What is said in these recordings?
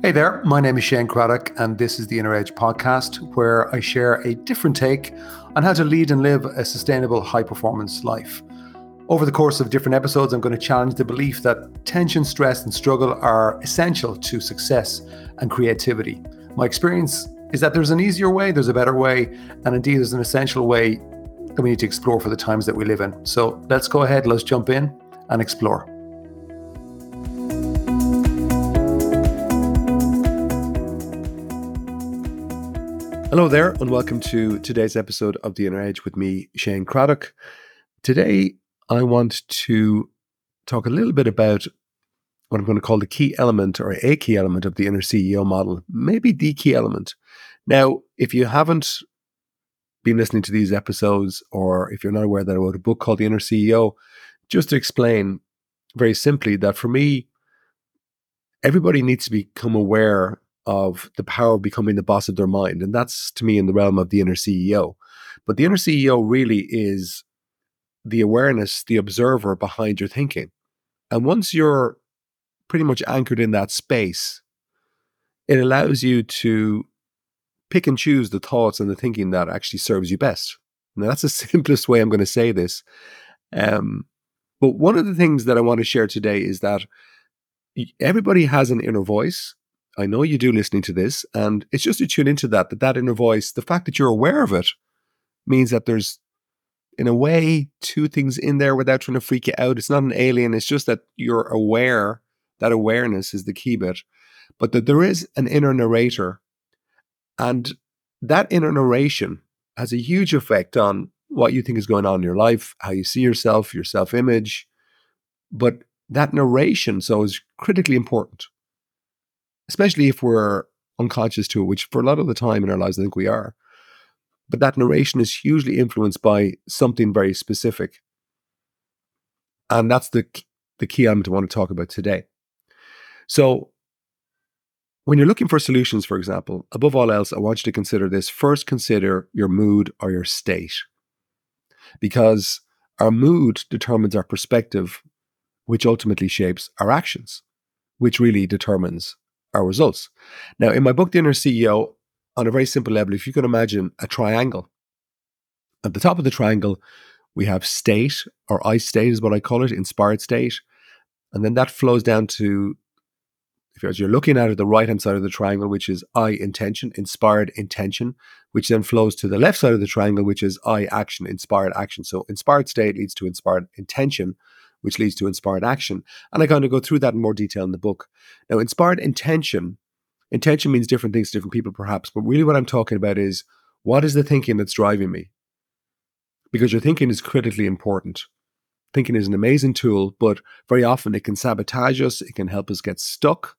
Hey there, my name is Shane Craddock, and this is the Inner Edge podcast, where I share a different take on how to lead and live a sustainable, high performance life. Over the course of different episodes, I'm going to challenge the belief that tension, stress, and struggle are essential to success and creativity. My experience is that there's an easier way, there's a better way, and indeed there's an essential way that we need to explore for the times that we live in. So let's go ahead, let's jump in and explore. Hello there, and welcome to today's episode of The Inner Edge with me, Shane Craddock. Today, I want to talk a little bit about what I'm going to call the key element or a key element of the inner CEO model, maybe the key element. Now, if you haven't been listening to these episodes, or if you're not aware that I wrote a book called The Inner CEO, just to explain very simply that for me, everybody needs to become aware of the power of becoming the boss of their mind. And that's, to me, in the realm of the inner CEO. But the inner CEO really is the awareness, the observer behind your thinking. And once you're pretty much anchored in that space, it allows you to pick and choose the thoughts and the thinking that actually serves you best. Now, that's the simplest way I'm going to say this. But one of the things that I want to share today is that everybody has an inner voice. I know you do listening to this, and it's just to tune into that inner voice. The fact that you're aware of it means that there's, in a way, two things in there without trying to freak you out. It's not an alien. It's just that you're aware. That awareness is the key bit. But that there is an inner narrator. And that inner narration has a huge effect on what you think is going on in your life, how you see yourself, your self-image. But that narration, so, is critically important, especially if we're unconscious to it, which for a lot of the time in our lives, I think we are. But that narration is hugely influenced by something very specific. And that's the key element I want to talk about today. So when you're looking for solutions, for example, above all else, I want you to consider this. First, consider your mood or your state. Because our mood determines our perspective, which ultimately shapes our actions, which really determines our results. Now, in my book, The Inner CEO, on a very simple level, if you can imagine a triangle, at the top of the triangle, we have state, or I state is what I call it, inspired state. And then that flows down to, as you're looking at it, the right-hand side of the triangle, which is I intention, inspired intention, which then flows to the left side of the triangle, which is I action, inspired action. So inspired state leads to inspired intention, which leads to inspired action. And I kind of go through that in more detail in the book. Now, inspired intention means different things to different people, perhaps, but really what I'm talking about is, what is the thinking that's driving me? Because your thinking is critically important. Thinking is an amazing tool, but very often it can sabotage us. It can help us get stuck.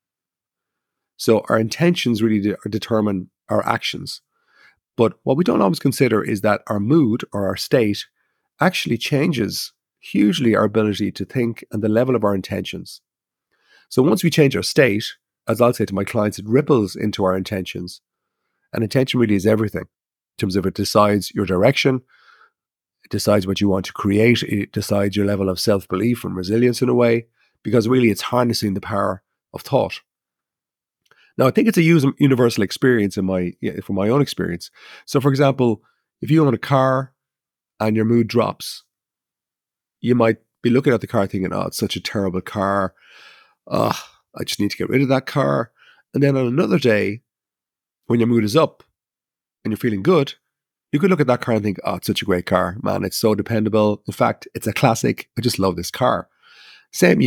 So our intentions really determine our actions. But what we don't always consider is that our mood or our state actually changes hugely our ability to think and the level of our intentions. So once we change our state, as I'll say to my clients, it ripples into our intentions. And intention really is everything. In terms of, it decides your direction, it decides what you want to create, it decides your level of self-belief and resilience in a way, because really it's harnessing the power of thought. Now, I think it's a universal experience from my own experience. So for example, if you own a car and your mood drops, you might be looking at the car thinking, oh, it's such a terrible car. I just need to get rid of that car. And then on another day, when your mood is up and you're feeling good, you could look at that car and think, oh, it's such a great car. Man, it's so dependable. In fact, it's a classic. I just love this car. Same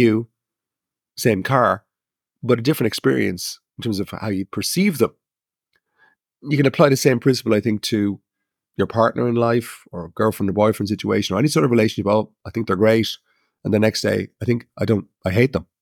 car, but a different experience in terms of how you perceive them. You can apply the same principle, I think, to your partner in life, or a girlfriend or boyfriend situation, or any sort of relationship. Oh, I think they're great. And the next day, I hate them.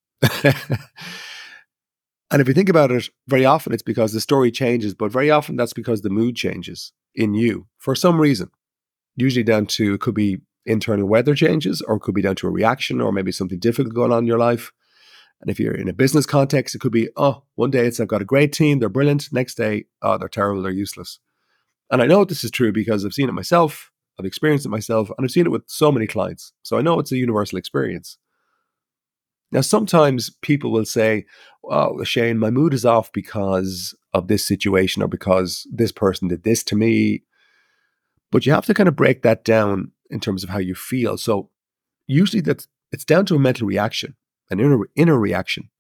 And if you think about it, very often it's because the story changes, but very often that's because the mood changes in you for some reason. Usually it could be internal weather changes, or it could be down to a reaction, or maybe something difficult going on in your life. And if you're in a business context, it could be, one day I've got a great team, they're brilliant. Next day, they're terrible, they're useless. And I know this is true because I've seen it myself, I've experienced it myself, and I've seen it with so many clients. So I know it's a universal experience. Now, sometimes people will say, "Oh, Shane, my mood is off because of this situation or because this person did this to me." But you have to kind of break that down in terms of how you feel. So usually that's it's down to a mental reaction, an inner reaction.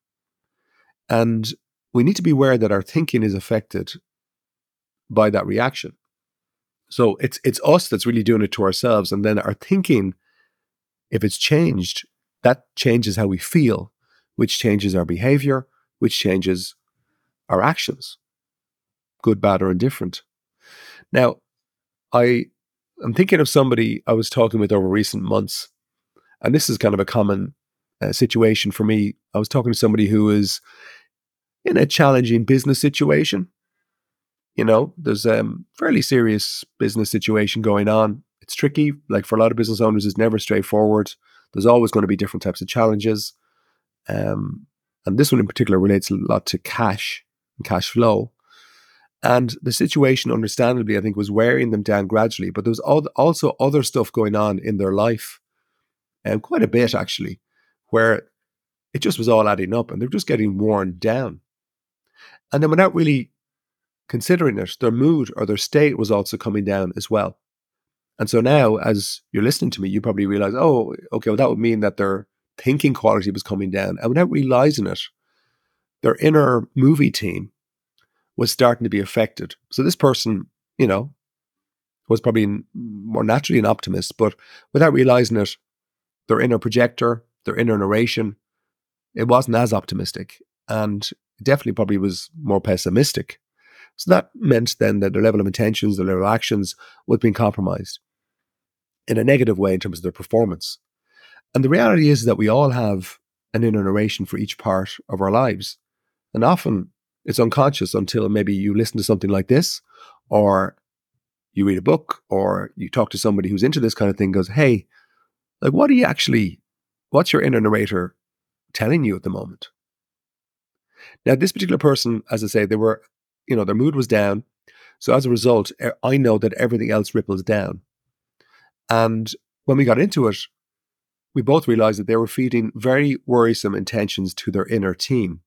And we need to be aware that our thinking is affected by that reaction. So it's us that's really doing it to ourselves. And then our thinking, if it's changed, that changes how we feel, which changes our behavior, which changes our actions, good, bad, or indifferent. Now, I am thinking of somebody I was talking with over recent months, and this is kind of a common situation for me. I was talking to somebody who is in a challenging business situation. There's a fairly serious business situation going on. It's tricky. Like for a lot of business owners, it's never straightforward. There's always going to be different types of challenges. And this one in particular relates a lot to cash and cash flow. And the situation, understandably, I think, was wearing them down gradually. But there was also other stuff going on in their life, and quite a bit actually, where it just was all adding up and they're just getting worn down. And then without really considering it, their mood or their state was also coming down as well. And so now, as you're listening to me, you probably realize, oh, okay, well, that would mean that their thinking quality was coming down. And without realizing it, their inner movie team was starting to be affected. So this person, was probably more naturally an optimist, but without realizing it, their inner projector, their inner narration, it wasn't as optimistic. And it definitely probably was more pessimistic. So that meant then that their level of intentions, their level of actions was being compromised in a negative way in terms of their performance. And the reality is that we all have an inner narration for each part of our lives. And often it's unconscious until maybe you listen to something like this, or you read a book, or you talk to somebody who's into this kind of thing, goes, hey, like, what's your inner narrator telling you at the moment? Now, this particular person, as I say, their mood was down. So as a result, I know that everything else ripples down. And when we got into it, we both realized that they were feeding very worrisome intentions to their inner team.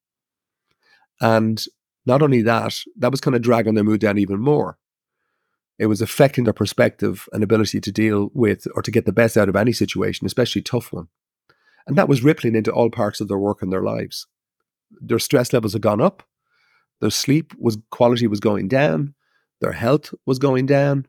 And not only that, that was kind of dragging their mood down even more. It was affecting their perspective and ability to deal with or to get the best out of any situation, especially a tough one. And that was rippling into all parts of their work and their lives. Their stress levels had gone up. Their sleep quality was going down. Their health was going down.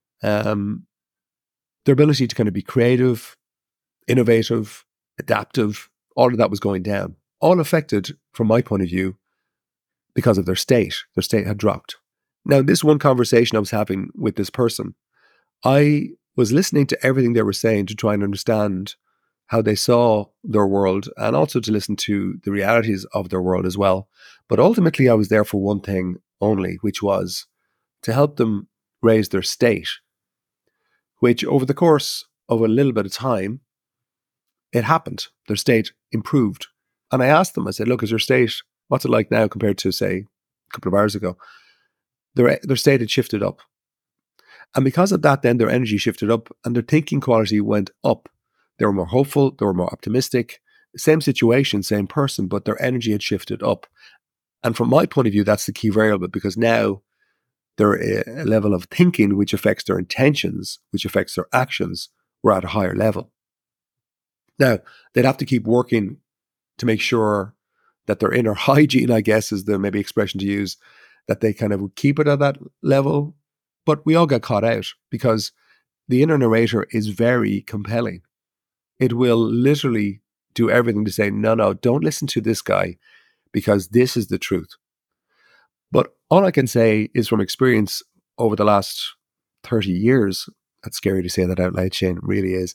Their ability to kind of be creative, innovative, adaptive, all of that was going down. All affected, from my point of view, because of their state. Their state had dropped. Now, this one conversation I was having with this person, I was listening to everything they were saying to try and understand how they saw their world and also to listen to the realities of their world as well. But ultimately, I was there for one thing only, which was to help them raise their state, which over the course of a little bit of time, it happened. Their state improved. And I asked them, I said, look, is your state, what's it like now compared to, say, a couple of hours ago? Their state had shifted up. And because of that, then their energy shifted up and their thinking quality went up. They were more hopeful, they were more optimistic. Same situation, same person, but their energy had shifted up. And from my point of view, that's the key variable, because now they're a level of thinking which affects their intentions, which affects their actions, were at a higher level. Now, they'd have to keep working to make sure that their inner hygiene, I guess, is the maybe expression to use, that they kind of keep it at that level. But we all got caught out because the inner narrator is very compelling. It will literally do everything to say, no, don't listen to this guy because this is the truth. But all I can say is from experience over the last 30 years, that's scary to say that out loud, Shane, it really is.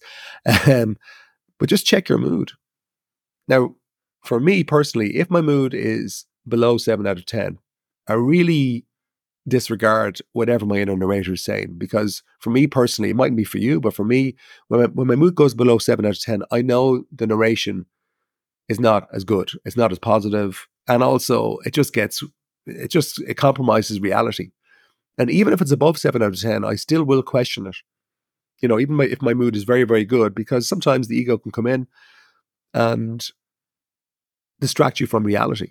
But just check your mood. Now, for me personally, if my mood is below 7 out of 10, I really disregard whatever my inner narrator is saying, because for me personally, it mightn't be for you, but for me, when my mood goes below 7 out of 10, I know the narration is not as good. It's not as positive. And also it compromises reality. And even if it's above 7 out of 10, I still will question it. Even if my mood is very, very good, because sometimes the ego can come in and distract you from reality.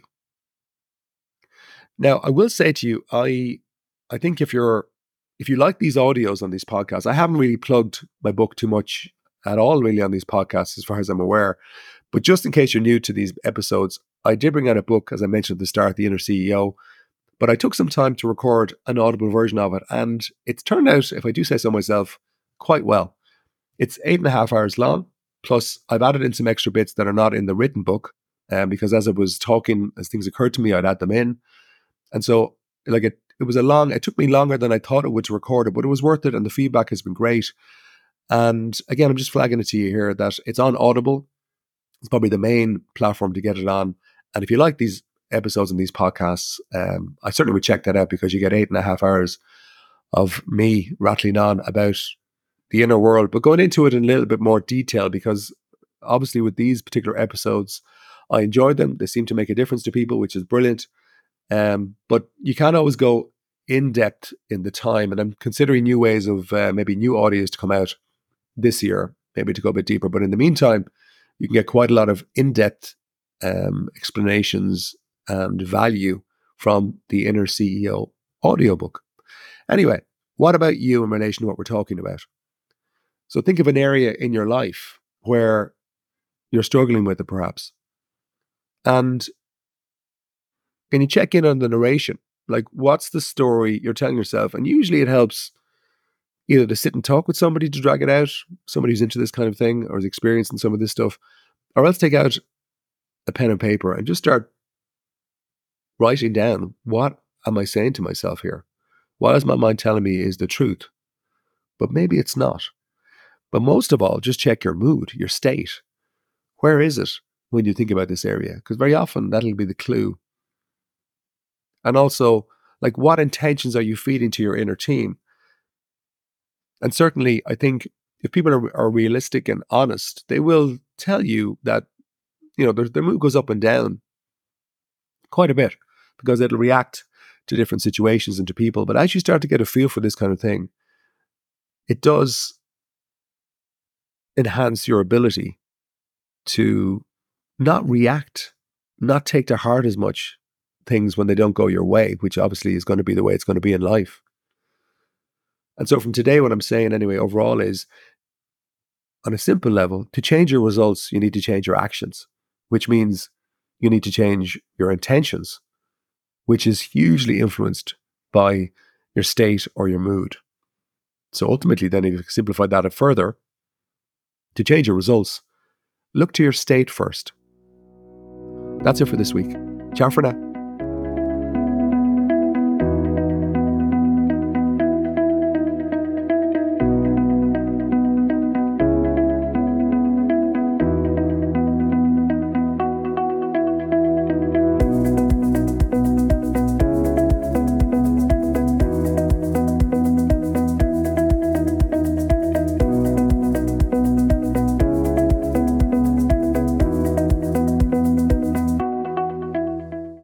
Now, I will say to you, I think if you like these audios on these podcasts, I haven't really plugged my book too much at all, really, on these podcasts, as far as I'm aware. But just in case you're new to these episodes, I did bring out a book, as I mentioned at the start, The Inner CEO. But I took some time to record an audible version of it, and it's turned out, if I do say so myself, quite well. It's 8.5 hours long. Plus, I've added in some extra bits that are not in the written book, because as I was talking, as things occurred to me, I'd add them in. And so, like it took me longer than I thought it would to record it, but it was worth it, and the feedback has been great. And again, I'm just flagging it to you here that it's on Audible. It's probably the main platform to get it on. And if you like these episodes and these podcasts, I certainly would check that out, because you get 8.5 hours of me rattling on about the inner world, but going into it in a little bit more detail, because obviously with these particular episodes, I enjoyed them. They seem to make a difference to people, which is brilliant. But you can't always go in depth in the time. And I'm considering new ways of maybe new audios to come out this year, maybe to go a bit deeper. But in the meantime, you can get quite a lot of in-depth explanations and value from the Inner CEO audiobook. Anyway, what about you in relation to what we're talking about? So think of an area in your life where you're struggling with it, perhaps. And can you check in on the narration? Like, what's the story you're telling yourself? And usually it helps either to sit and talk with somebody to drag it out, somebody who's into this kind of thing or is experiencing some of this stuff, or else take out a pen and paper and just start writing down, what am I saying to myself here? What is my mind telling me is the truth? But maybe it's not. But most of all, just check your mood, your state. Where is it when you think about this area? Because very often that'll be the clue. And also, like, what intentions are you feeding to your inner team? And certainly, I think if people are realistic and honest, they will tell you that, their mood goes up and down quite a bit, because it'll react to different situations and to people. But as you start to get a feel for this kind of thing, it does enhance your ability to not react, not take to heart as much things when they don't go your way, which obviously is going to be the way it's going to be in life. And so from today, what I'm saying anyway, overall, is on a simple level, to change your results, you need to change your actions, which means you need to change your intentions, which is hugely influenced by your state or your mood. So ultimately, then, if you simplify that further, to change your results, look to your state first. That's it for this week. Ciao for now.